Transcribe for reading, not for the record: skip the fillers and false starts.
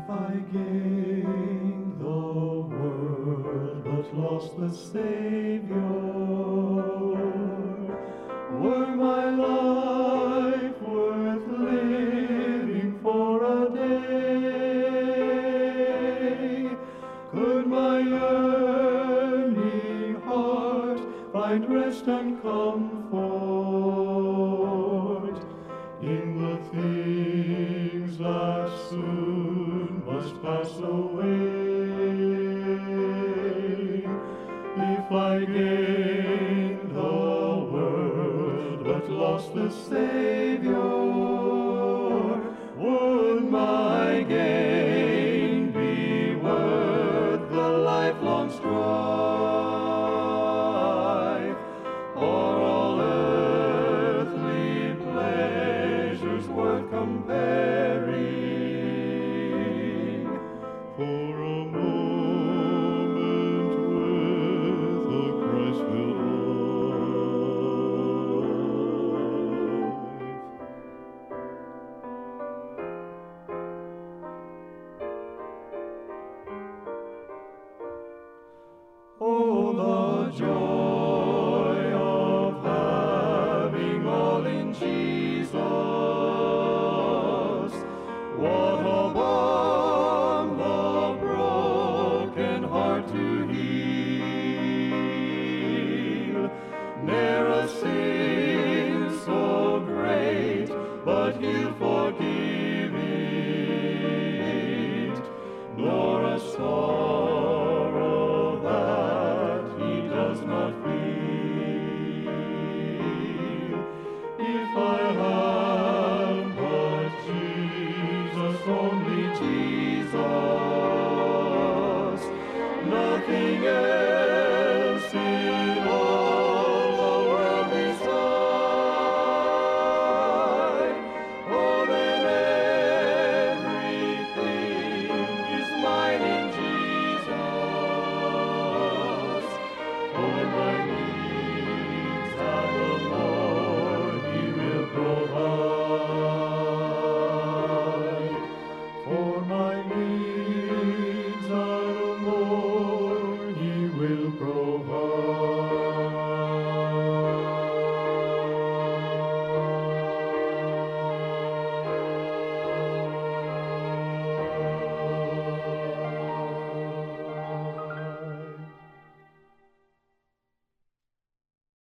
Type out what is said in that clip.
I gained the world but lost the Savior, were my life worth living for a day? Could my yearning heart find rest and comfort in the things that soon must pass away? If I gained the world but lost the Savior, would my gain be worth the lifelong strife? Or all earthly pleasures worth comparing for a moment with a Christ-filled life? Oh, the joy of having all in Jesus! What a balm the broken heart to heal! Ne'er a sin so great, but He'll